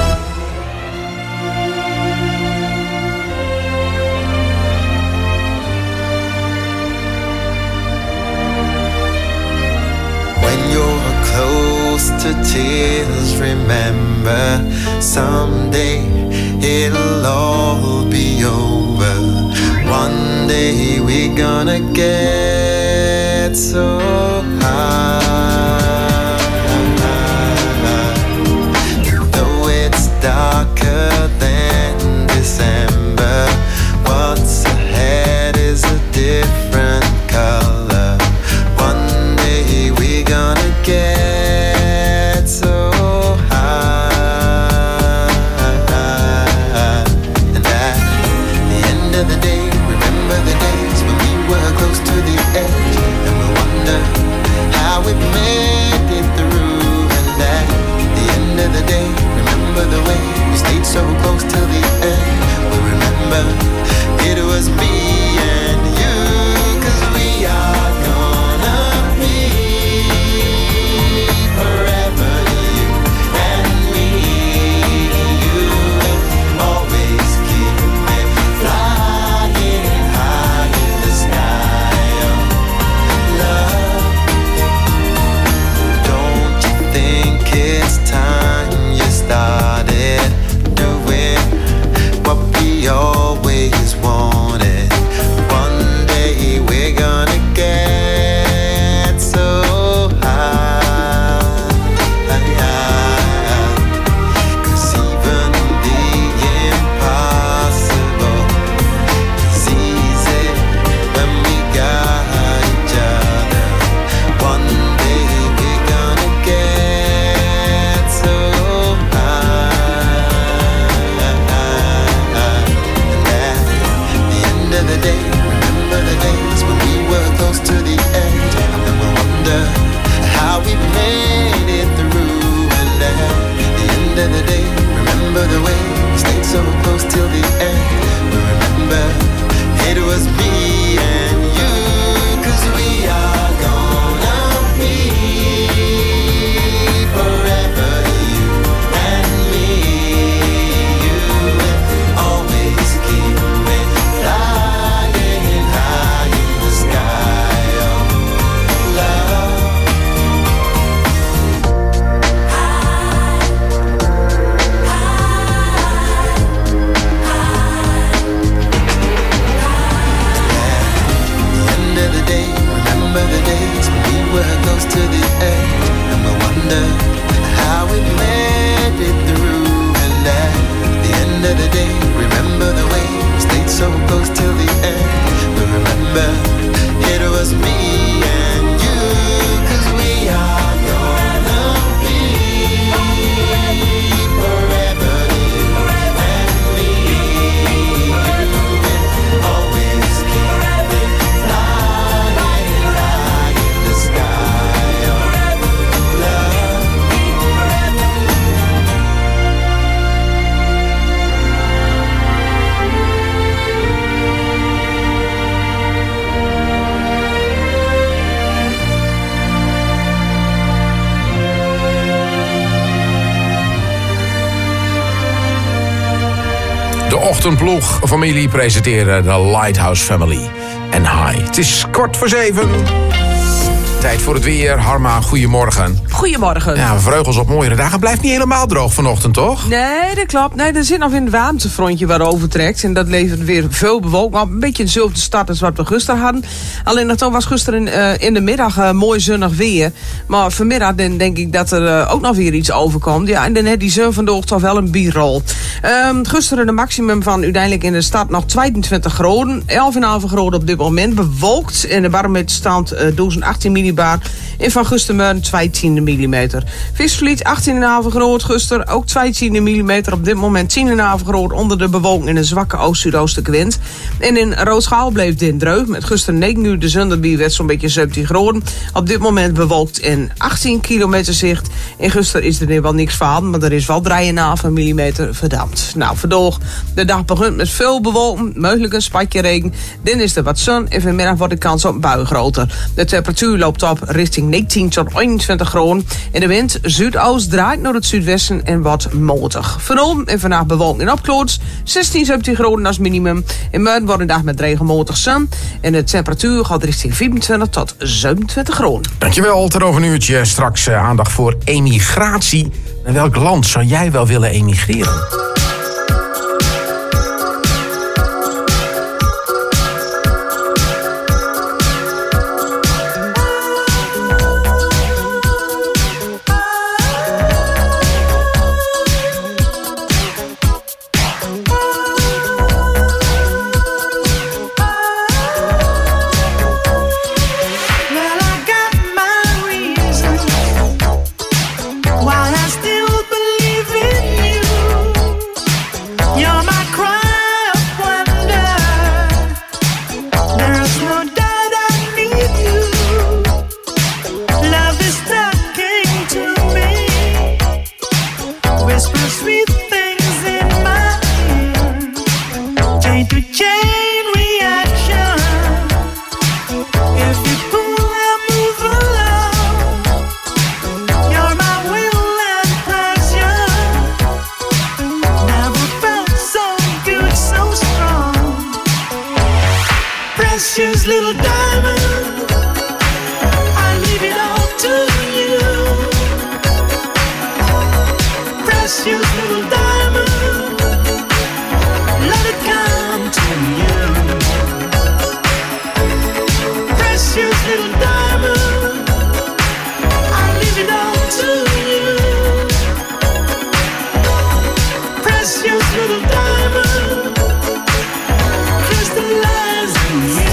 When you're close to tears, remember someday it'll all be over. One day we're gonna get so high. Though it's darker than December, what's ahead is a different color. One day we're gonna get so high. And at the end of the day, remember the days when we were close to the edge, and we'll wonder how we made it through. And at the end of the day, remember the way we stayed so close till the end. We remember it was me and you, 'cause we are gonna be forever, you and me. You will always keep me flying high in the sky of love. Don't you think it's time you started doing what we always wanted? One day we're gonna get so high. 'Cause even the impossible is easy when we got each other. One day we're gonna get so high. And at the end of the day, remember the days when we were close to the edge, and then we'll wonder how we made it through. And at the end of the day, remember the way we stayed so close till the end. We remember it was me and you, 'cause we are gonna be forever, you and me. You will always keep me flying high in the sky of love. End of the day, remember the days when we were close to the edge, and we wonder how we made it through. end of the day, remember the way we stayed so close till the end. But remember, it was me and you, 'cause we are gonna be forever you and me. Always keep it flying high in the sky of love. De ochtendploeg familie presenteren de Lighthouse Family en High. Het is 6:15. Tijd voor het weer. Harma, goedemorgen. Goedemorgen. Ja, vleugels op mooiere dagen. Blijft niet helemaal droog vanochtend, toch? Nee, dat klopt. Nee, er zit nog een warmtefrontje waarover trekt. En dat levert weer veel bewolking. Maar een beetje dezelfde start als wat we gisteren hadden. Alleen dat was gisteren in de middag mooi zonnig weer. Maar vanmiddag denk ik dat er ook nog weer iets overkomt. Ja, en dan heeft die zon vandaag toch wel een bierrol. Gisteren de maximum van uiteindelijk in de stad nog 22 graden. 11,5 graden op dit moment. Bewolkt. En de barometerstand 1018 millibar. En van gistermorgen 2 millimeter. Visvliet 18,5 graden gisteren. Ook 2 millimeter. Op dit moment 10,5 graden onder de bewolking in een zwakke oost-zuidoostelijke wind. En in Roodschaal bleef dit dreug. Met gisteren 9 uur de zonderbier werd zo'n beetje 17 graden. Op dit moment bewolkt in 18 kilometer zicht. En gisteren is er wel niks van, maar er is wel 3,5 millimeter verdampt. Nou, vandaag de dag begint met veel bewolking. Mogelijk een spatje regen. Dan is er wat zon. En vanmiddag wordt de kans op buien groter. De temperatuur loopt op richting 19 tot 21 graden. En de wind zuidoost draait naar het zuidwesten en wat motig. Vanavond en vandaag bewolking en opklaars. 16, 17 graden als minimum. En morgen wordt een dag met regenmatig zon. En de temperatuur gaat richting 24 tot 27 graden. Dankjewel, ter over een uurtje. Straks aandacht voor emigratie. Naar welk land zou jij wel willen emigreren? Precious little diamond, I leave it all to you. Precious little diamond, let it come to you. Precious little diamond, I leave it all to you. Precious little diamond, crystallize in you.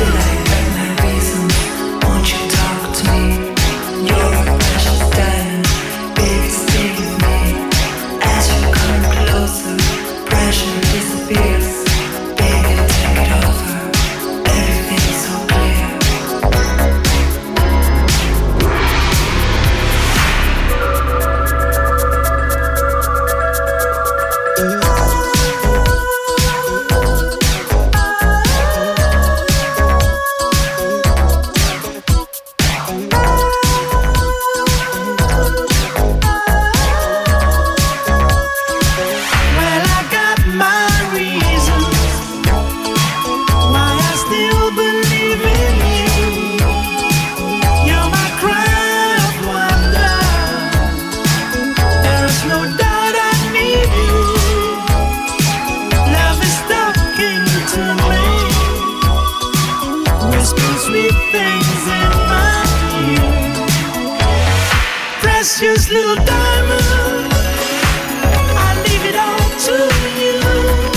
Precious little diamond, I leave it all to you.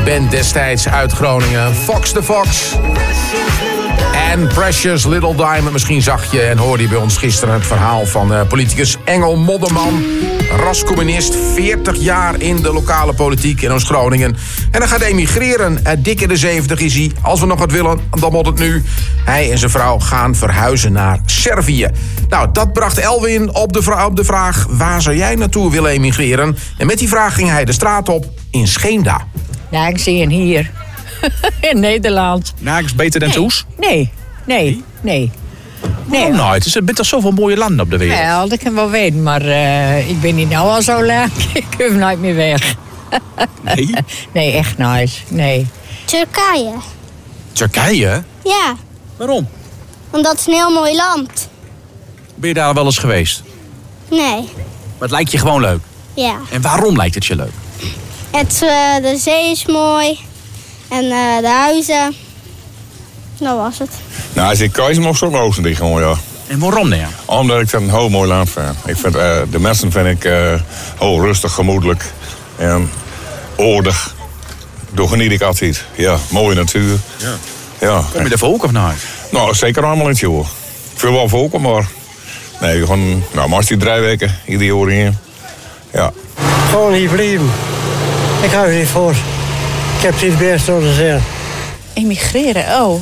band destijds uit Groningen. Fox the Fox. En Precious Little Diamond. Misschien zag je en hoorde je bij ons gisteren het verhaal van politicus Engel Modderman. Rascommunist, 40 jaar in de lokale politiek in Oost-Groningen. En hij gaat emigreren. Dik in de 70 is hij. Als we nog wat willen, dan moet het nu. Hij en zijn vrouw gaan verhuizen naar Servië. Nou, dat bracht Elwin op de vraag... waar zou jij naartoe willen emigreren? En met die vraag ging hij de straat op in Scheemda. Nou, ik zie hem hier. In Nederland. Nou, is beter dan Soes? Nee. Waarom nooit? Er zijn toch zoveel mooie landen op de wereld? Ja, dat kan wel weten, maar ik ben niet nou al zo lang. Ik hoef nooit meer weg. Nee? Nee, echt nice. Nee. Turkije. Turkije? Ja. Waarom? Want dat is een heel mooi land. Ben je daar wel eens geweest? Nee. Maar het lijkt je gewoon leuk? Ja. En waarom lijkt het je leuk? De zee is mooi. En de huizen. Dat was het. Nou, als ik keuze mocht, zou ik Oosten dicht gewoon, ja. En waarom dan? Ja? Omdat ik het een heel mooi land vind. Ik vind de mensen heel rustig, gemoedelijk en oordig. Daar geniet ik altijd. Ja, mooie natuur. Ja. Kom je er volk of nou? Nou, zeker allemaal in het jaar. Ik wil wel volken, maar nee, gewoon, nou, maar die 3 weken ieder jaar hier. Ja. Gewoon hier blijven. Ik hou er niet voor. Ik heb het best door te zeggen. Emigreren, oh.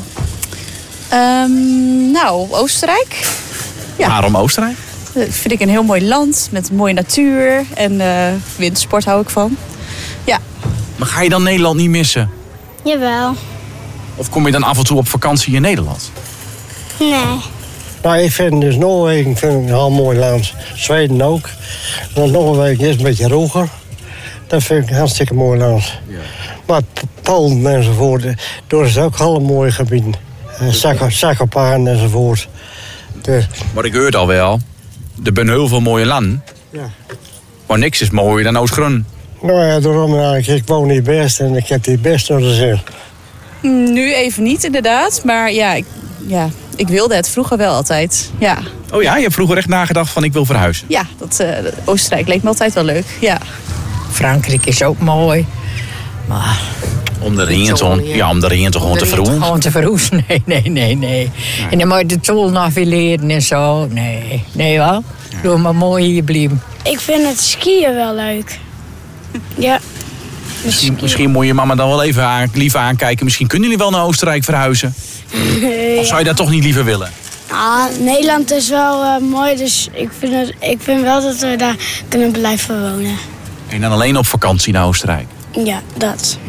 Nou, Oostenrijk. Ja. Waarom Oostenrijk? Dat vind ik een heel mooi land met mooie natuur. En wintersport hou ik van. Ja. Maar ga je dan Nederland niet missen? Jawel. Of kom je dan af en toe op vakantie in Nederland? Nee. Nou, ik vind dus Noorwegen een heel mooi land. Zweden ook. Want Noorwegen is een beetje roger. Dat vind ik een hartstikke mooi land. Ja. Maar Polen enzovoort, daar is ook hele mooie gebieden. Zakopaan enzovoort. Maar ik hoor het al wel. Er zijn heel veel mooie landen. Ja. Maar niks is mooier dan Oost-Groningen. Nou ja, daarom, ik woon hier best en ik heb hier best door te zeggen. Nu even niet, inderdaad. Maar ik wilde het vroeger wel altijd. Ja. Oh ja, je hebt vroeger echt nagedacht van ik wil verhuizen? Ja, Oostenrijk leek me altijd wel leuk. Ja. Frankrijk is ook mooi. Maar... Om de ringen gewoon te verroezen? Gewoon te verroezen, nee. En dan moet je de tol nog weer leren en zo. Nee wel. Doe maar mooi hier blijven. Ik vind het skiën wel leuk. Ja. Misschien moet je mama dan wel even liever aankijken. Misschien kunnen jullie wel naar Oostenrijk verhuizen. Of zou je dat toch niet liever willen? Nederland is wel mooi, dus ik vind wel dat we daar kunnen blijven wonen. En dan alleen op vakantie naar Oostenrijk? Ja, dat.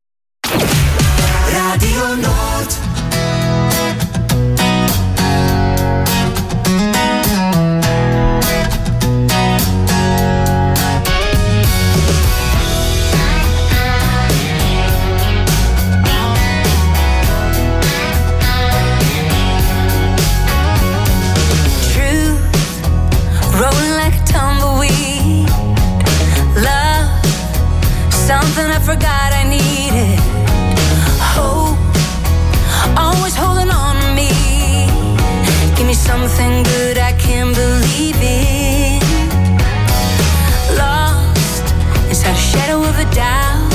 Radio Noord. Rolling like a tumbleweed. Love, something I forgot I needed. Hope, always holding on to me. Give me something good I can believe in. Lost inside a shadow of a doubt.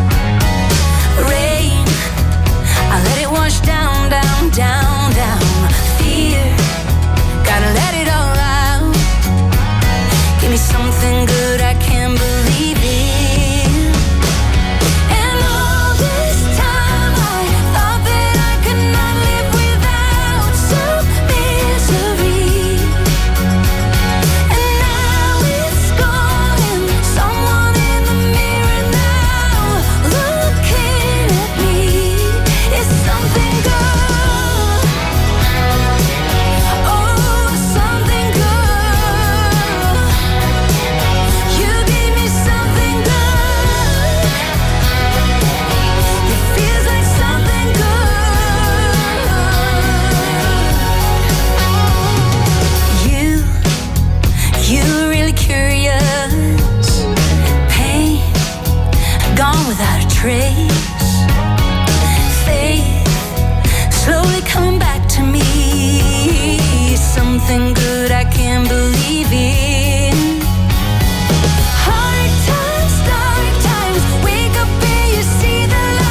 Rain, I let it wash down, down, down, down. Fear, gotta let it all out. Give me something good I can believe in. And all this time I thought that I could not live without some misery. And now it's gone and someone in the mirror now looking at me is something good. Oh, something good. You gave me something good. It feels like something good. You were really curious. Pain gone without a trace. Faith slowly coming back to me. Something good I can believe in. Hard times, dark times. Wake up and you see the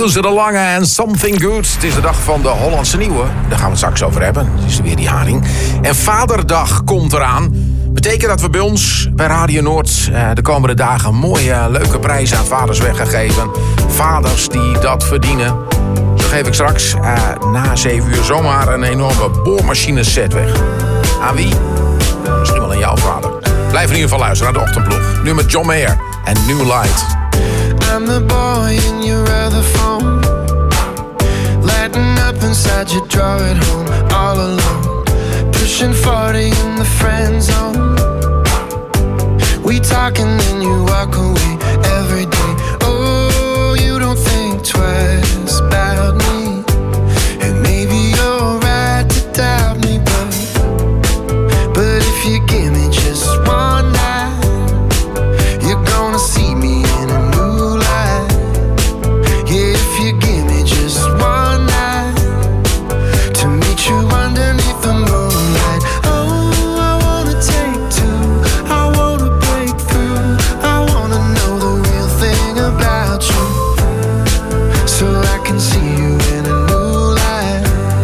Ilse de Lange en Something Good. Het is de dag van de Hollandse Nieuwe. Daar gaan we het straks over hebben. Het is weer die haring. En Vaderdag komt eraan. Betekent dat we bij ons, bij Radio Noord, de komende dagen mooie, leuke prijzen aan vaders weg gaan geven. Vaders die dat verdienen. Zo geef ik straks na 7 uur zomaar een enorme boormachineset weg. Aan wie? Misschien wel aan jouw vader. Blijf in ieder geval luisteren naar de Ochtendploeg. Nu met John Mayer en New Light. I'm the boy in your other phone, lighting up inside your drawer at home, all alone, pushing 40 in the friend zone. We talk and then you walk away every day. Oh, you don't think twice about me, and maybe you're right to doubt me, but if you give me just one night, you're gonna see me in a new light. Yeah, if you give me just one night to meet you underneath the moonlight. Oh, I wanna take two, I wanna break through, I wanna know the real thing about you, so I can see you in a new light.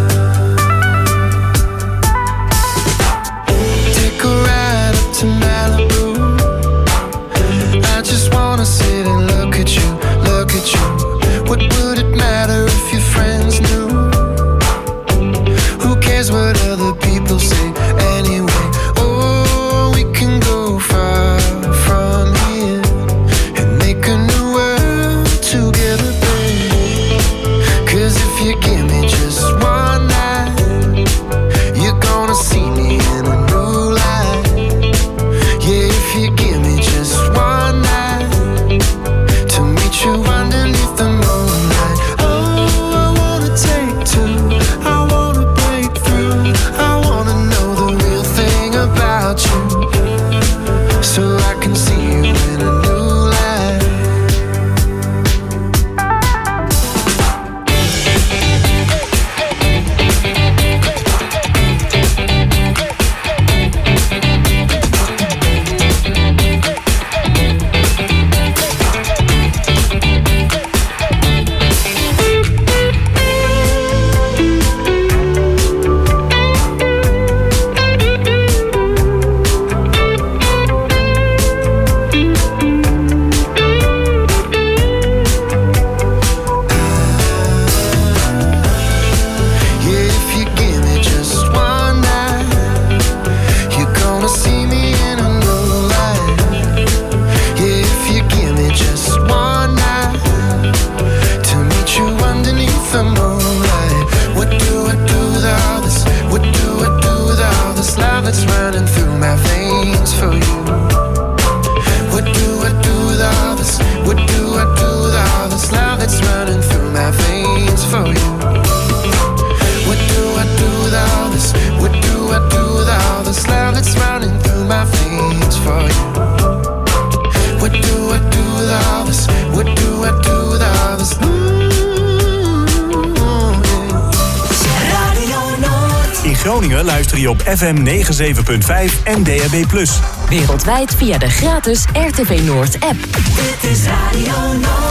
Take a ride up to Malibu, I just wanna sit and look at you, look at you. What would it matter if your friends knew? Who cares what other people say anyway? Oh, we can go far from here and make a new world together, babe. 'Cause if you give me just one night, you're gonna see me in a new light. Yeah, if you give me just one night to meet you underneath the moonlight. Oh, I wanna take two, I wanna break through, I wanna know the real thing about you, so I can see you in a new light. Yeah, if you give me just one night, you're gonna see me in a new light. Yeah, if you give me just one night to meet you underneath the moonlight. What do I do with all this? What do I do with all this love that's running through my veins for you? What do I do with all this? What do I do with all this love that's running through my veins for you? What do I do with all this? What do I do with all this love that's running through my veins for you? What do I do with all this? What do I do with all this? Radio Noord. In Groningen luister je op FM 97.5 en DAB+. Wereldwijd via de gratis RTV Noord app. Dit is Radio Noord.